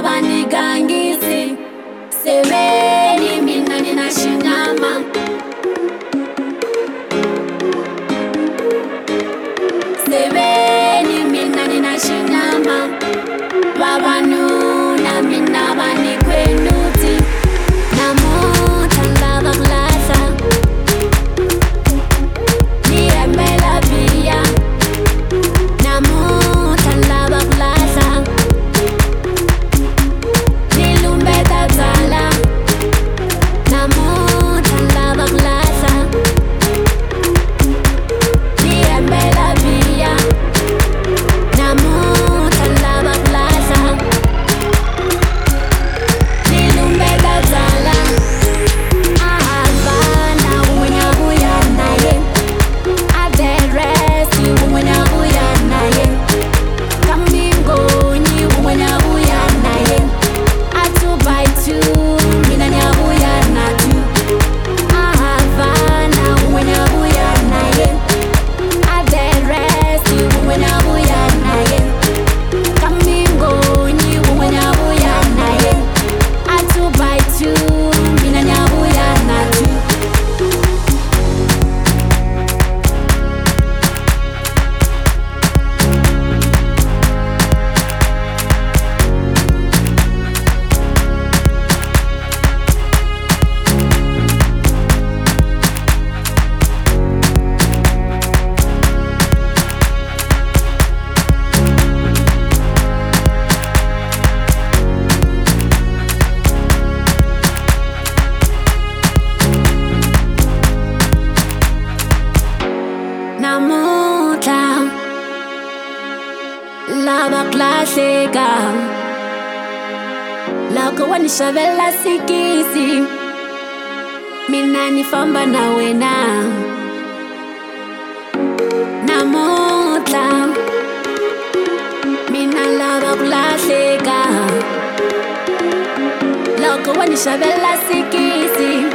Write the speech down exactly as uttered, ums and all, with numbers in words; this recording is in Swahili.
abanigangisi semeni mina ninashindama semeni mina ninashindama babanuna mina banikwenuti namuta lava glasa niembela via namuta lava glasa nilumbeta zala namuta lava glasa niembela via namuta lava glasa nilumbeta zala ahava na unya uya naye aderesi unya uya naye kamingo ni unya uya naye atubaitu mina nya uya natu ahava na unya uya naye aderesi unya uya naye kamingo ni unya uya naye atubaitu mina nya uya natu namuta lava klasika loko wanishavela sikisi mina nifamba na wena namuta mina lava klasika loko wanishavela sikisi